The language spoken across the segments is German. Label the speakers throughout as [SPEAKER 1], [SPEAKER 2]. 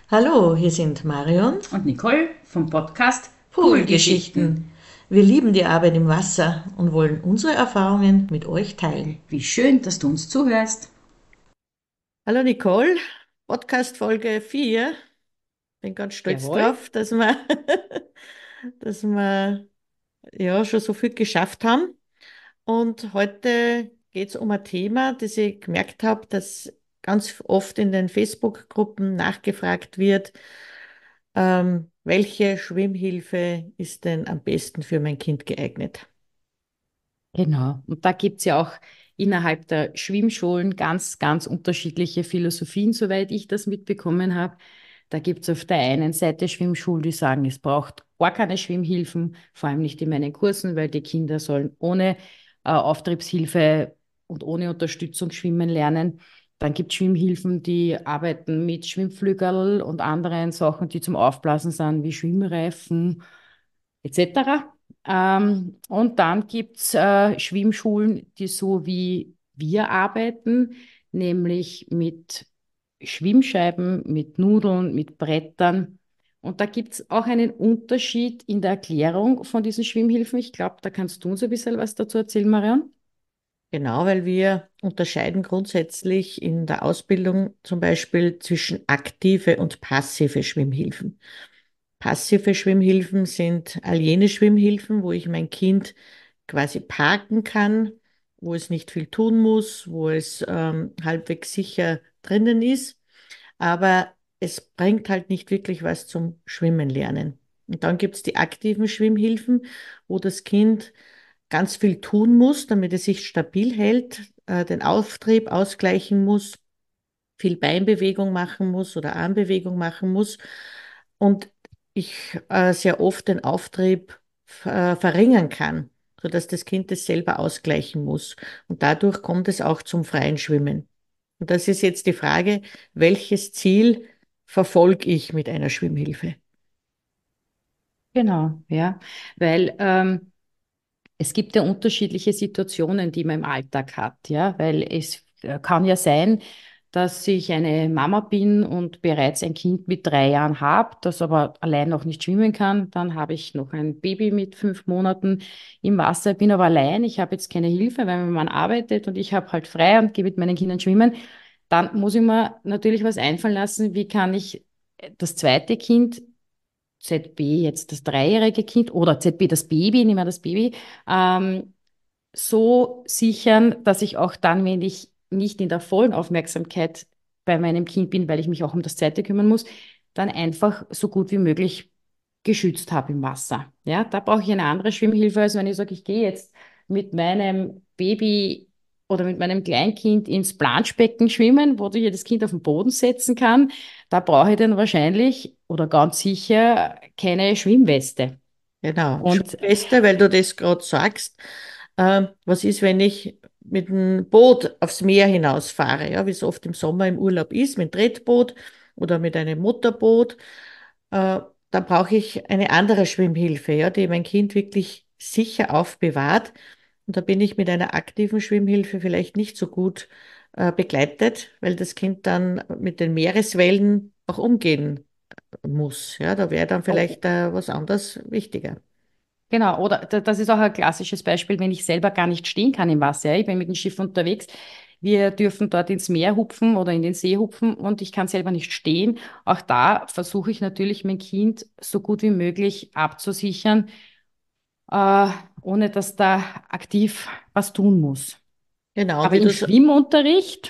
[SPEAKER 1] Hallo, hier sind Marion.
[SPEAKER 2] Und Nicole vom Podcast Poolgeschichten.
[SPEAKER 1] Poolgeschichten. Wir lieben die Arbeit im Wasser und wollen unsere Erfahrungen mit euch teilen.
[SPEAKER 2] Wie schön, dass du uns zuhörst.
[SPEAKER 1] Hallo Nicole, Podcast Folge 4. Bin ganz stolz
[SPEAKER 2] Jawohl.
[SPEAKER 1] drauf, dass wir ja schon so viel geschafft haben. Und heute geht es um ein Thema, das ich gemerkt habe, dass ganz oft in den Facebook-Gruppen nachgefragt wird. Welche Schwimmhilfe ist denn am besten für mein Kind geeignet?
[SPEAKER 2] Genau. Und da gibt es ja auch innerhalb der Schwimmschulen ganz, ganz unterschiedliche Philosophien, soweit ich das mitbekommen habe. Da gibt es auf der einen Seite Schwimmschulen, die sagen, es braucht gar keine Schwimmhilfen, vor allem nicht in meinen Kursen, weil die Kinder sollen ohne Auftriebshilfe und ohne Unterstützung schwimmen lernen. Dann gibt es Schwimmhilfen, die arbeiten mit Schwimmflügeln und anderen Sachen, die zum Aufblasen sind, wie Schwimmreifen etc. Und dann gibt es Schwimmschulen, die so wie wir arbeiten, nämlich mit Schwimmscheiben, mit Nudeln, mit Brettern. Und da gibt es auch einen Unterschied in der Erklärung von diesen Schwimmhilfen. Ich glaube, da kannst du uns ein bisschen was dazu erzählen, Marion.
[SPEAKER 1] Genau, weil wir unterscheiden grundsätzlich in der Ausbildung zum Beispiel zwischen aktive und passive Schwimmhilfen. Passive Schwimmhilfen sind all jene Schwimmhilfen, wo ich mein Kind quasi parken kann, wo es nicht viel tun muss, wo es halbwegs sicher drinnen ist, aber es bringt halt nicht wirklich was zum Schwimmen lernen. Und dann gibt es die aktiven Schwimmhilfen, wo das Kind ganz viel tun muss, damit es sich stabil hält, den Auftrieb ausgleichen muss, viel Beinbewegung machen muss oder Armbewegung machen muss und ich sehr oft den Auftrieb verringern kann, sodass das Kind es selber ausgleichen muss. Und dadurch kommt es auch zum freien Schwimmen. Und das ist jetzt die Frage, welches Ziel verfolge ich mit einer Schwimmhilfe?
[SPEAKER 2] Genau, ja, weil es gibt ja unterschiedliche Situationen, die man im Alltag hat, ja, weil es kann ja sein, dass ich eine Mama bin und bereits ein Kind mit 3 Jahren habe, das aber allein noch nicht schwimmen kann. Dann habe ich noch ein Baby mit 5 Monaten im Wasser, bin aber allein. Ich habe jetzt keine Hilfe, weil mein Mann arbeitet und ich habe halt frei und gehe mit meinen Kindern schwimmen. Dann muss ich mir natürlich was einfallen lassen, wie kann ich das zweite Kind ZB, jetzt das 3-jährige Kind oder ZB, das Baby, nehmen wir das Baby, ähm, so sichern, dass ich auch dann, wenn ich nicht in der vollen Aufmerksamkeit bei meinem Kind bin, weil ich mich auch um das zweite kümmern muss, dann einfach so gut wie möglich geschützt habe im Wasser. Ja, da brauche ich eine andere Schwimmhilfe, als wenn ich sage, ich gehe jetzt mit meinem Baby oder mit meinem Kleinkind ins Planschbecken schwimmen, wo ich das Kind auf den Boden setzen kann. Da brauche ich dann wahrscheinlich oder ganz sicher keine Schwimmweste.
[SPEAKER 1] Genau,
[SPEAKER 2] Und
[SPEAKER 1] Schwimmweste, weil du das gerade sagst. Was ist, wenn ich mit dem Boot aufs Meer hinausfahre, ja, wie es oft im Sommer im Urlaub ist, mit Tretboot oder mit einem Motorboot? Da brauche ich eine andere Schwimmhilfe, ja, die mein Kind wirklich sicher aufbewahrt. Und da bin ich mit einer aktiven Schwimmhilfe vielleicht nicht so gut begleitet, weil das Kind dann mit den Meereswellen auch umgehen muss. Ja, da wäre dann vielleicht was anderes wichtiger.
[SPEAKER 2] genau, oder das ist auch ein klassisches Beispiel, wenn ich selber gar nicht stehen kann im Wasser. Ja. Ich bin mit dem Schiff unterwegs. Wir dürfen dort ins Meer hupfen oder in den See hupfen und ich kann selber nicht stehen. Auch da versuche ich natürlich, mein Kind so gut wie möglich abzusichern, äh, ohne dass da aktiv was tun muss.
[SPEAKER 1] Genau, und
[SPEAKER 2] Aber
[SPEAKER 1] wie
[SPEAKER 2] im
[SPEAKER 1] du so,
[SPEAKER 2] Schwimmunterricht,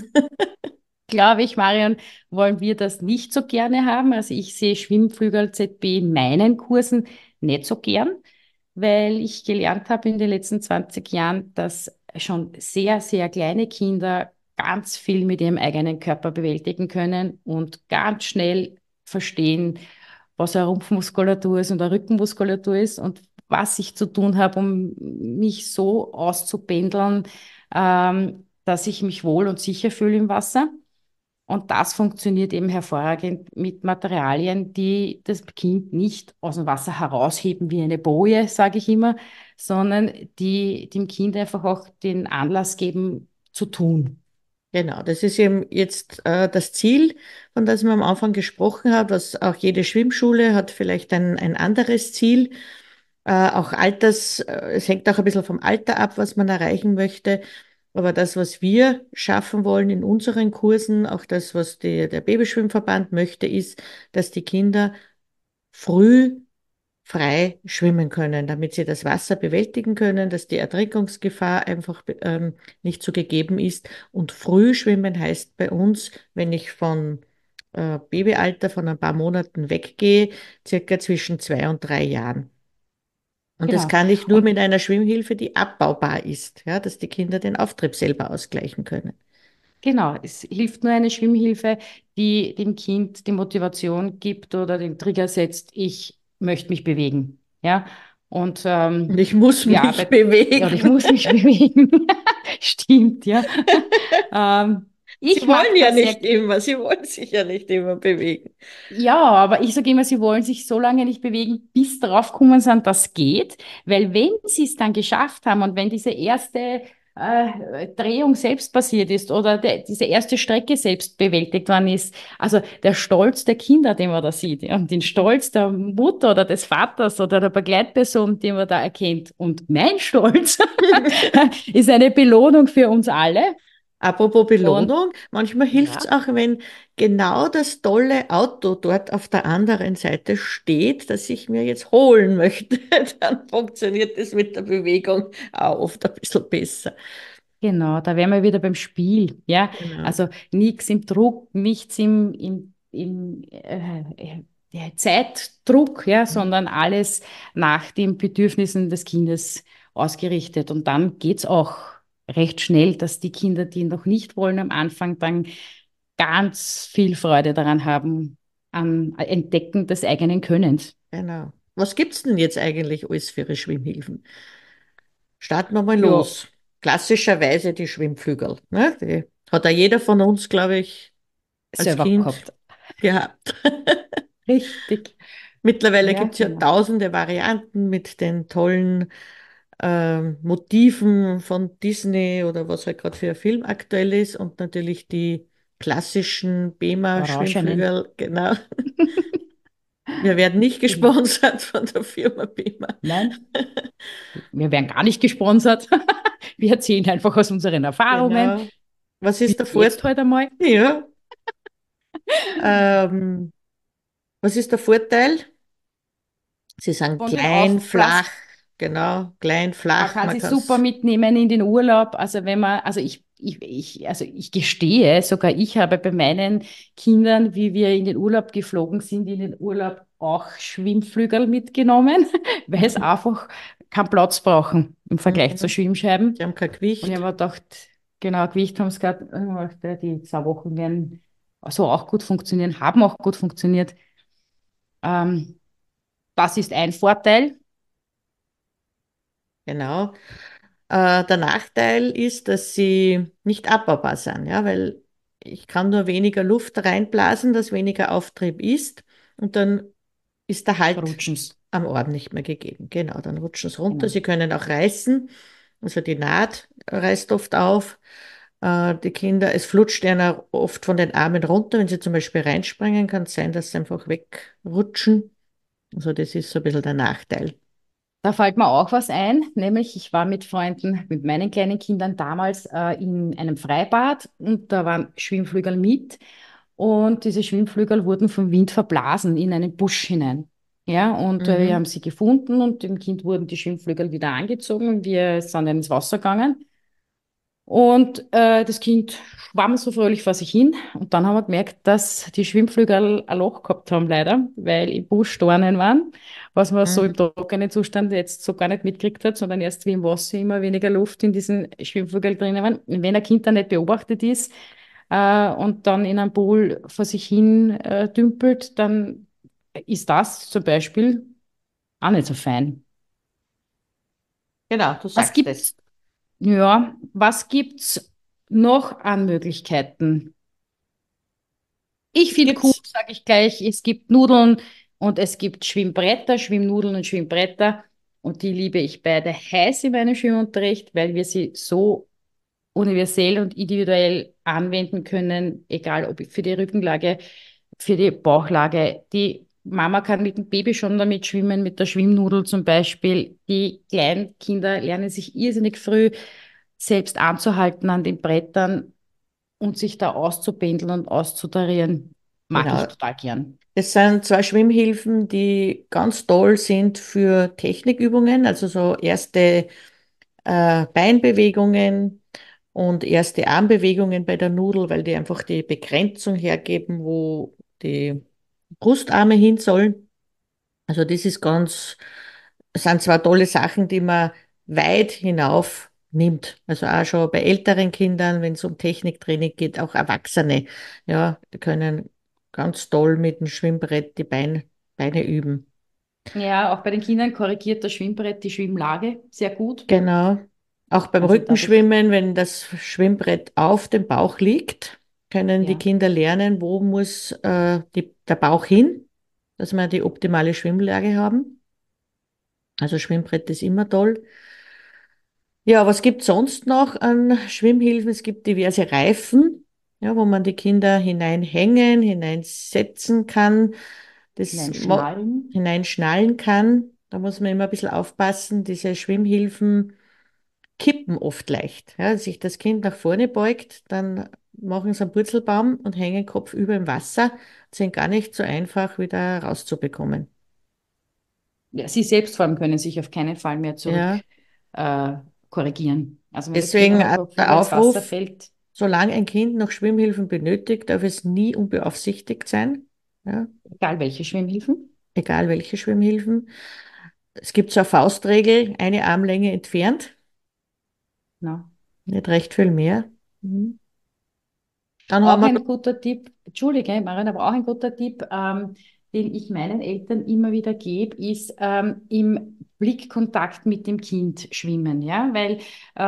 [SPEAKER 2] glaube ich, Marion, wollen wir das nicht so gerne haben. Also ich sehe Schwimmflügel ZB in meinen Kursen nicht so gern, weil ich gelernt habe in den letzten 20 Jahren, dass schon sehr, sehr kleine Kinder ganz viel mit ihrem eigenen Körper bewältigen können und ganz schnell verstehen, was eine Rumpfmuskulatur ist und eine Rückenmuskulatur ist und was ich zu tun habe, um mich so auszupendeln, dass ich mich wohl und sicher fühle im Wasser. Und das funktioniert eben hervorragend mit Materialien, die das Kind nicht aus dem Wasser herausheben wie eine Boje, sage ich immer, sondern die dem Kind einfach auch den Anlass geben zu tun.
[SPEAKER 1] Genau, das ist eben jetzt das Ziel, von das wir am Anfang gesprochen haben, was auch jede Schwimmschule hat vielleicht ein anderes Ziel. Auch es hängt auch ein bisschen vom Alter ab, was man erreichen möchte. Aber das, was wir schaffen wollen in unseren Kursen, auch das, was der Babyschwimmverband möchte, ist, dass die Kinder früh frei schwimmen können, damit sie das Wasser bewältigen können, dass die Ertrinkungsgefahr einfach nicht so gegeben ist. Und früh schwimmen heißt bei uns, wenn ich von Babyalter von ein paar Monaten weggehe, circa zwischen 2 und 3 Jahren. Und das
[SPEAKER 2] Genau.
[SPEAKER 1] kann ich nur
[SPEAKER 2] Und
[SPEAKER 1] mit einer Schwimmhilfe, die abbaubar ist, ja, dass die Kinder den Auftrieb selber ausgleichen können.
[SPEAKER 2] genau, es hilft nur eine Schwimmhilfe, die dem Kind die Motivation gibt oder den Trigger setzt, ich möchte mich bewegen. Ja, und
[SPEAKER 1] Und ich muss
[SPEAKER 2] wir
[SPEAKER 1] mich
[SPEAKER 2] arbeiten, ja, und ich
[SPEAKER 1] bewegen.
[SPEAKER 2] muss mich bewegen. Stimmt, ja. Ähm,
[SPEAKER 1] Sie
[SPEAKER 2] ich
[SPEAKER 1] wollen
[SPEAKER 2] mag
[SPEAKER 1] ja
[SPEAKER 2] das sehr.
[SPEAKER 1] nicht immer, sie wollen sich ja nicht immer bewegen.
[SPEAKER 2] Ja, aber ich sage immer, sie wollen sich so lange nicht bewegen, bis darauf kommen sind, das geht. Weil wenn sie es dann geschafft haben und wenn diese erste Drehung selbst passiert ist oder diese erste Strecke selbst bewältigt worden ist, also der Stolz der Kinder, den man da sieht, ja, und den Stolz der Mutter oder des Vaters oder der Begleitperson, den man da erkennt, und mein Stolz ist eine Belohnung für uns alle.
[SPEAKER 1] Apropos
[SPEAKER 2] Und
[SPEAKER 1] Belohnung, manchmal hilft es
[SPEAKER 2] ja,
[SPEAKER 1] auch, wenn genau das tolle Auto dort auf der anderen Seite steht, das ich mir jetzt holen möchte. Dann funktioniert es mit der Bewegung auch oft ein bisschen besser.
[SPEAKER 2] genau, da wären wir wieder beim Spiel, ja.
[SPEAKER 1] Genau.
[SPEAKER 2] Also nichts im Druck, nichts Zeitdruck, ja, sondern alles nach den Bedürfnissen des Kindes ausgerichtet. Und dann geht's auch recht schnell, dass die Kinder, die noch nicht wollen, am Anfang dann ganz viel Freude daran haben, am Entdecken des eigenen Könnens.
[SPEAKER 1] Genau. Was gibt's denn jetzt eigentlich alles für Ihre Schwimmhilfen? Starten wir mal
[SPEAKER 2] Ja,
[SPEAKER 1] los. Klassischerweise die Schwimmflügel. Ne? Die hat ja jeder von uns, glaube ich, als
[SPEAKER 2] selber
[SPEAKER 1] Kind
[SPEAKER 2] gehabt.
[SPEAKER 1] gehabt.
[SPEAKER 2] Richtig.
[SPEAKER 1] Mittlerweile
[SPEAKER 2] Ja,
[SPEAKER 1] gibt es ja
[SPEAKER 2] genau.
[SPEAKER 1] tausende Varianten mit den tollen Motiven von Disney oder was halt gerade für ein Film aktuell ist und natürlich die klassischen
[SPEAKER 2] Orangenen.
[SPEAKER 1] BEMA-Schwimmflügel. Genau. Wir werden nicht
[SPEAKER 2] Genau.
[SPEAKER 1] gesponsert von der Firma BEMA.
[SPEAKER 2] Nein, wir werden gar nicht gesponsert. Wir erzählen einfach aus unseren Erfahrungen.
[SPEAKER 1] Genau. Was
[SPEAKER 2] Bis
[SPEAKER 1] ist der
[SPEAKER 2] jetzt
[SPEAKER 1] Vorteil?
[SPEAKER 2] halt einmal.
[SPEAKER 1] Ja. Ähm, Was ist der Vorteil? Sie sagen
[SPEAKER 2] Von den
[SPEAKER 1] klein,
[SPEAKER 2] Aufblas.
[SPEAKER 1] flach, genau, klein,
[SPEAKER 2] Man
[SPEAKER 1] flach,
[SPEAKER 2] kann
[SPEAKER 1] man
[SPEAKER 2] sie
[SPEAKER 1] kann
[SPEAKER 2] super
[SPEAKER 1] es.
[SPEAKER 2] mitnehmen in den Urlaub. Also wenn man, also ich gestehe, sogar ich habe bei meinen Kindern, wie wir in den Urlaub geflogen sind, in den Urlaub auch Schwimmflügel mitgenommen, weil es einfach keinen Platz brauchen im Vergleich zu
[SPEAKER 1] Mhm. Sie
[SPEAKER 2] Schwimmscheiben.
[SPEAKER 1] haben kein
[SPEAKER 2] Und ich habe
[SPEAKER 1] Gewicht.
[SPEAKER 2] mir gedacht, genau, Gewicht haben sie gehabt, ich hab mir gedacht, die 2 Wochen werden so auch gut funktionieren, haben auch gut funktioniert. Ähm, Das ist ein Vorteil.
[SPEAKER 1] Genau. Der Nachteil ist, dass sie nicht abbaubar sind, ja, weil ich kann nur weniger Luft reinblasen, dass weniger Auftrieb ist und dann ist der Halt
[SPEAKER 2] Rutschens.
[SPEAKER 1] am Ort nicht mehr gegeben. Genau, dann rutschen sie runter.
[SPEAKER 2] Genau.
[SPEAKER 1] Sie können auch reißen, also die Naht reißt oft auf. Die Kinder, es flutscht ihnen oft von den Armen runter. Wenn sie zum Beispiel reinspringen, kann es sein, dass sie einfach wegrutschen. Also das ist so ein bisschen der Nachteil.
[SPEAKER 2] Da fällt mir auch was ein, nämlich ich war mit Freunden, mit meinen kleinen Kindern damals in einem Freibad und da waren Schwimmflügel mit und diese Schwimmflügel wurden vom Wind verblasen in einen Busch hinein. Ja, und wir
[SPEAKER 1] Mhm.
[SPEAKER 2] haben sie gefunden und dem Kind wurden die Schwimmflügel wieder angezogen und wir sind dann ins Wasser gegangen. Und das Kind schwamm so fröhlich vor sich hin. Und dann haben wir gemerkt, dass die Schwimmflügel ein Loch gehabt haben, leider, weil im Busch Dornen waren, was man so im
[SPEAKER 1] Mhm.
[SPEAKER 2] trockenen Zustand jetzt so gar nicht mitgekriegt hat, sondern erst wie im Wasser immer weniger Luft in diesen Schwimmflügeln drinnen waren. Wenn ein Kind da nicht beobachtet ist und dann in einem Pool vor sich hin dümpelt, dann ist das zum Beispiel auch nicht so fein.
[SPEAKER 1] Genau, du
[SPEAKER 2] Was
[SPEAKER 1] sagst es.
[SPEAKER 2] gibt's Ja, was gibt's noch an Möglichkeiten? Ich
[SPEAKER 1] Es
[SPEAKER 2] finde cool,
[SPEAKER 1] gibt,
[SPEAKER 2] sage ich gleich, es gibt Nudeln und es gibt Schwimmbretter, Schwimmnudeln und Schwimmbretter. Und die liebe ich beide heiß in meinem Schwimmunterricht, weil wir sie so universell und individuell anwenden können, egal ob für die Rückenlage, für die Bauchlage. Die Mama kann mit dem Baby schon damit schwimmen, mit der Schwimmnudel zum Beispiel. Die kleinen Kinder lernen sich irrsinnig früh selbst anzuhalten an den Brettern und sich da auszupendeln und auszutarieren. Mag ich
[SPEAKER 1] Genau.
[SPEAKER 2] total gern.
[SPEAKER 1] Es sind zwei Schwimmhilfen, die ganz toll sind für Technikübungen, also so erste Beinbewegungen und erste Armbewegungen bei der Nudel, weil die einfach die Begrenzung hergeben, wo die Brustarme hin sollen. Also das ist sind zwar tolle Sachen, die man weit hinauf nimmt. Also auch schon bei älteren Kindern, wenn es um Techniktraining geht, auch Erwachsene, ja, die können ganz toll mit dem Schwimmbrett die Beine üben.
[SPEAKER 2] Ja, auch bei den Kindern korrigiert das Schwimmbrett die Schwimmlage sehr gut.
[SPEAKER 1] Genau. Auch beim
[SPEAKER 2] Also dadurch,
[SPEAKER 1] Rückenschwimmen, wenn das Schwimmbrett auf dem Bauch liegt, können die
[SPEAKER 2] ja.
[SPEAKER 1] Kinder lernen, wo muss der Bauch hin, dass wir die optimale Schwimmlage haben. Also Schwimmbrett ist immer toll. Ja, was gibt es sonst noch an Schwimmhilfen? Es gibt diverse Reifen, ja, wo man die Kinder hineinhängen, hineinsetzen kann,
[SPEAKER 2] Nein, Schnallen.
[SPEAKER 1] hineinschnallen kann. Da muss man immer ein bisschen aufpassen. Diese Schwimmhilfen kippen oft leicht. Ja, wenn sich das Kind nach vorne beugt, dann machen sie einen Purzelbaum und hängen kopfüber im Wasser. Sind gar nicht so einfach wieder rauszubekommen.
[SPEAKER 2] Ja, sie selbst vor allem können sich auf keinen Fall mehr zurück
[SPEAKER 1] Ja,
[SPEAKER 2] äh, korrigieren. Also wenn das Kind
[SPEAKER 1] deswegen
[SPEAKER 2] einmal
[SPEAKER 1] auch der
[SPEAKER 2] kopfüber ins Wasser
[SPEAKER 1] Aufruf,
[SPEAKER 2] fällt,
[SPEAKER 1] solange ein Kind noch Schwimmhilfen benötigt, darf es nie unbeaufsichtigt sein. Ja,
[SPEAKER 2] egal welche Schwimmhilfen.
[SPEAKER 1] egal welche Schwimmhilfen. Es gibt so eine Faustregel, eine Armlänge entfernt,
[SPEAKER 2] Ja.
[SPEAKER 1] nicht recht viel mehr. Mhm. Dann haben
[SPEAKER 2] Auch
[SPEAKER 1] wir,
[SPEAKER 2] ein guter Tipp, Entschuldige, Marion, aber auch ein guter Tipp, den ich meinen Eltern immer wieder gebe, ist im Blickkontakt mit dem Kind schwimmen, ja, weil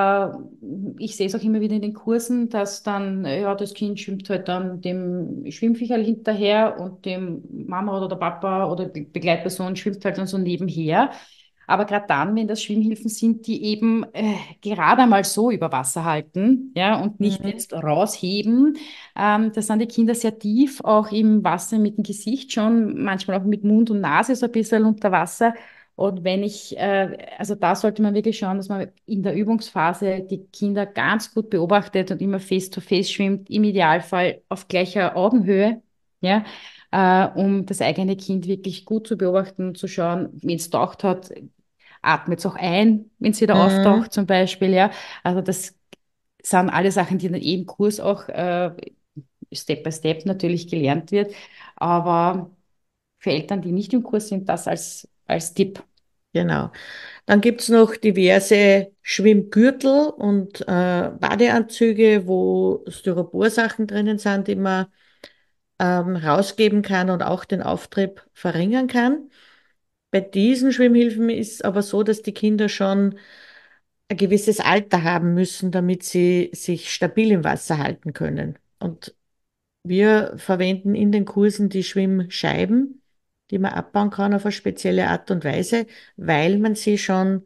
[SPEAKER 2] ich sehe es auch immer wieder in den Kursen, dass dann, ja, das Kind schwimmt halt dann dem Schwimmviecherl hinterher und dem Mama oder der Papa oder die Begleitperson schwimmt halt dann so nebenher. Aber gerade dann, wenn das Schwimmhilfen sind, die eben gerade einmal so über Wasser halten, ja, und nicht
[SPEAKER 1] mhm,
[SPEAKER 2] jetzt rausheben, da sind die Kinder sehr tief, auch im Wasser mit dem Gesicht schon, manchmal auch mit Mund und Nase so ein bisschen unter Wasser. Und wenn also da sollte man wirklich schauen, dass man in der Übungsphase die Kinder ganz gut beobachtet und immer face-to-face schwimmt, im Idealfall auf gleicher Augenhöhe, ja, um das eigene Kind wirklich gut zu beobachten und zu schauen, wenn es taucht hat, atmet es auch ein, wenn es wieder
[SPEAKER 1] mhm,
[SPEAKER 2] auftaucht zum Beispiel, ja. Also das sind alle Sachen, die dann eben im Kurs auch Step by Step natürlich gelernt wird. Aber für Eltern, die nicht im Kurs sind, das als Tipp.
[SPEAKER 1] genau. Dann gibt es noch diverse Schwimmgürtel und Badeanzüge, wo Styroporsachen drinnen sind, die man rausgeben kann und auch den Auftrieb verringern kann. Bei diesen Schwimmhilfen ist es aber so, dass die Kinder schon ein gewisses Alter haben müssen, damit sie sich stabil im Wasser halten können. Und wir verwenden in den Kursen die Schwimmscheiben, die man abbauen kann auf eine spezielle Art und Weise, weil man sie schon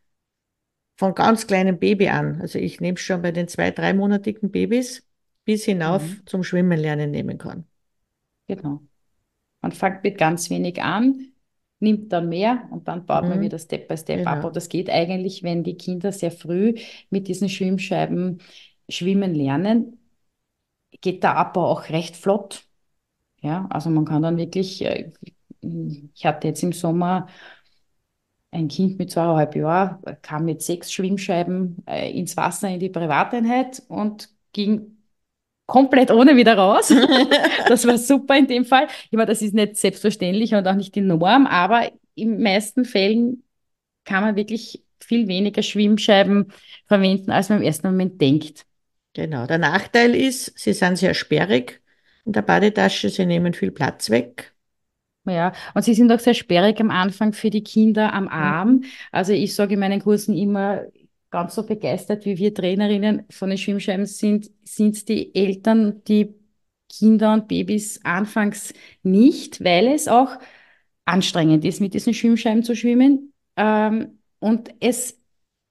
[SPEAKER 1] von ganz kleinem Baby an, also ich nehme es schon bei den 2-3-monatigen Babys, bis hinauf
[SPEAKER 2] Mhm.
[SPEAKER 1] zum Schwimmen lernen nehmen kann.
[SPEAKER 2] Genau. Man fängt mit ganz wenig an, nimmt dann mehr und dann baut man
[SPEAKER 1] Mhm,
[SPEAKER 2] wieder Step by Step ab. Und
[SPEAKER 1] genau.
[SPEAKER 2] das geht eigentlich, wenn die Kinder sehr früh mit diesen Schwimmscheiben schwimmen lernen, geht der Abbau auch recht flott. Ja, also man kann dann wirklich, ich hatte jetzt im Sommer ein Kind mit 2,5 Jahren, kam mit 6 Schwimmscheiben ins Wasser in die Privateinheit und ging komplett ohne wieder raus. Das war super in dem Fall. Ich meine, das ist nicht selbstverständlich und auch nicht die Norm, aber in meisten Fällen kann man wirklich viel weniger Schwimmscheiben verwenden, als man im ersten Moment denkt.
[SPEAKER 1] Genau. Der Nachteil ist, sie sind sehr sperrig in der Badetasche, sie nehmen viel Platz weg.
[SPEAKER 2] Ja, und sie sind auch sehr sperrig am Anfang für die Kinder am Arm.
[SPEAKER 1] Mhm.
[SPEAKER 2] Also ich sage in meinen Kursen immer, ganz so begeistert, wie wir Trainerinnen von den Schwimmscheiben sind die Eltern, die Kinder und Babys anfangs nicht, weil es auch anstrengend ist, mit diesen Schwimmscheiben zu schwimmen. Und es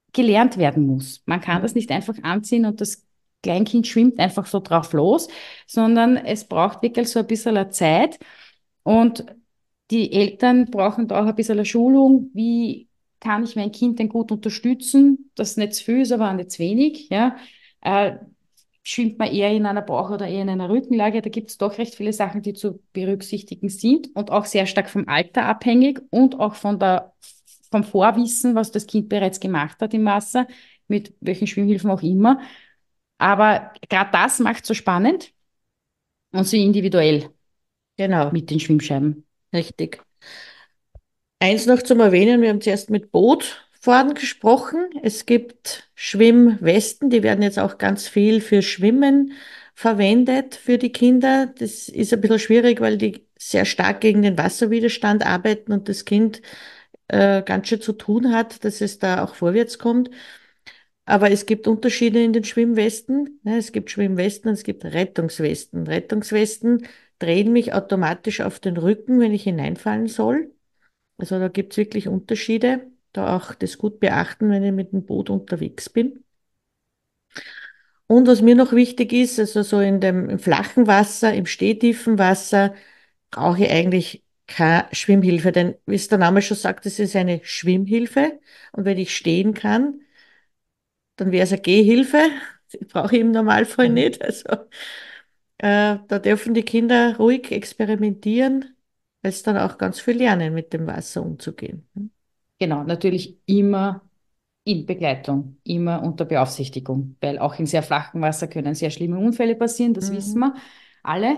[SPEAKER 2] gelernt werden muss. Man kann das nicht einfach anziehen und das Kleinkind schwimmt einfach so drauf los, sondern es braucht wirklich so ein bisschen eine Zeit und die Eltern brauchen da auch ein bisschen eine Schulung, wie kann ich mein Kind denn gut unterstützen, das nicht zu viel ist, aber auch nicht zu wenig, ja. Äh, Schwimmt man eher in einer Bauch- oder eher in einer Rückenlage, da gibt es doch recht viele Sachen, die zu berücksichtigen sind und auch sehr stark vom Alter abhängig und auch vom Vorwissen, was das Kind bereits gemacht hat im Wasser, mit welchen Schwimmhilfen auch immer. Aber gerade das macht so spannend und so individuell
[SPEAKER 1] Genau,
[SPEAKER 2] mit den Schwimmscheiben.
[SPEAKER 1] richtig. Eins noch zum Erwähnen, wir haben zuerst mit Bootfahren gesprochen. Es gibt Schwimmwesten, die werden jetzt auch ganz viel für Schwimmen verwendet für die Kinder. Das ist ein bisschen schwierig, weil die sehr stark gegen den Wasserwiderstand arbeiten und das Kind ganz schön zu tun hat, dass es da auch vorwärts kommt. Aber es gibt Unterschiede in den Schwimmwesten. Ne? Es gibt Schwimmwesten und es gibt Rettungswesten. Rettungswesten drehen mich automatisch auf den Rücken, wenn ich hineinfallen soll. Also da gibt es wirklich Unterschiede. Da auch das gut beachten, wenn ich mit dem Boot unterwegs bin. Und was mir noch wichtig ist, also so in dem im flachen Wasser, im stehtiefen Wasser, brauche ich eigentlich keine Schwimmhilfe. Denn wie es der Name schon sagt, es ist eine Schwimmhilfe. Und wenn ich stehen kann, dann wäre es eine Gehhilfe. Die brauche ich im Normalfall
[SPEAKER 2] Mhm.
[SPEAKER 1] nicht. Also da dürfen die Kinder ruhig experimentieren, weil sie dann auch ganz viel lernen, mit dem Wasser umzugehen.
[SPEAKER 2] Genau, natürlich immer in Begleitung, immer unter Beaufsichtigung, weil auch in sehr flachem Wasser können sehr schlimme Unfälle passieren, das wissen
[SPEAKER 1] Mhm.
[SPEAKER 2] wir alle.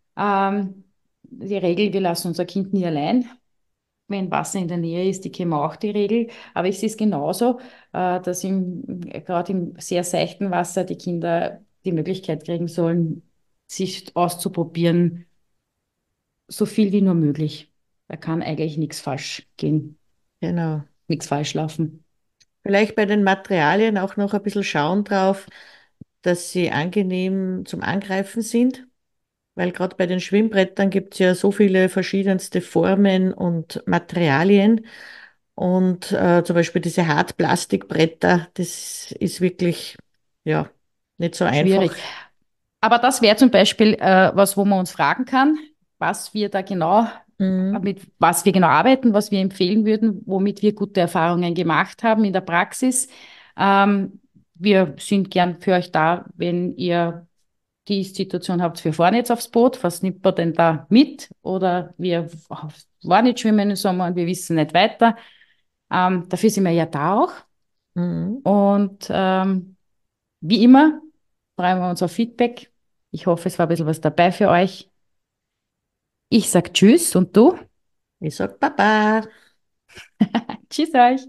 [SPEAKER 2] Die Regel, wir lassen unser Kind nie allein. Wenn Wasser in der Nähe ist, die kennen wir auch die Regel. Aber ich sehe es genauso, dass gerade im sehr seichten Wasser die Kinder die Möglichkeit kriegen sollen, sich auszuprobieren, so viel wie nur möglich. Da kann eigentlich nichts falsch gehen,
[SPEAKER 1] Genau.
[SPEAKER 2] nichts falsch laufen.
[SPEAKER 1] Vielleicht bei den Materialien auch noch ein bisschen schauen drauf, dass sie angenehm zum Angreifen sind, weil gerade bei den Schwimmbrettern gibt es ja so viele verschiedenste Formen und Materialien. Und zum Beispiel diese Hartplastikbretter, das ist wirklich, ja, nicht so einfach.
[SPEAKER 2] Schwierig. Aber das wäre zum Beispiel was, wo man uns fragen kann, was wir da genau,
[SPEAKER 1] Mhm.
[SPEAKER 2] mit was wir genau arbeiten, was wir empfehlen würden, womit wir gute Erfahrungen gemacht haben in der Praxis. Wir sind gern für euch da, wenn ihr die Situation habt, wir fahren jetzt aufs Boot, was nimmt man denn da mit? Oder wir waren nicht schwimmen im Sommer und wir wissen nicht weiter. Dafür sind wir ja da auch.
[SPEAKER 1] Mhm.
[SPEAKER 2] Und wie immer freuen wir uns auf Feedback. Ich hoffe, es war ein bisschen was dabei für euch. Ich sag Tschüss und du?
[SPEAKER 1] Ich sag Baba.
[SPEAKER 2] Tschüss euch.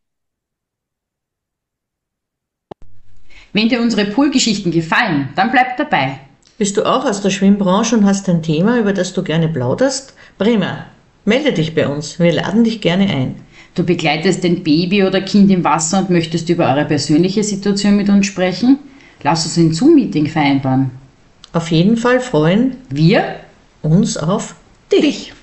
[SPEAKER 2] Wenn dir unsere Poolgeschichten gefallen, dann bleib dabei.
[SPEAKER 1] Bist du auch aus der Schwimmbranche und hast ein Thema, über das du gerne plauderst? Prima. Melde dich bei uns. Wir laden dich gerne ein.
[SPEAKER 2] Du begleitest ein Baby oder Kind im Wasser und möchtest über eure persönliche Situation mit uns sprechen? Lass uns ein Zoom-Meeting vereinbaren.
[SPEAKER 1] Auf jeden Fall freuen
[SPEAKER 2] Wir
[SPEAKER 1] uns auf dich.